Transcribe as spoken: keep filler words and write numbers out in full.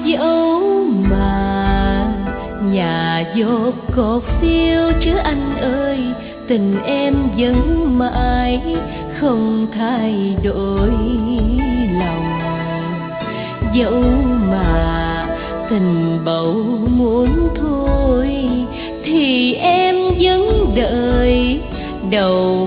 dẫu mà nhà dột cột phiêu chứ anh ơi, tình em vẫn mãi không thay đổi lòng. Dẫu mà tình bầu muốn thôi thì em vẫn đợi đầu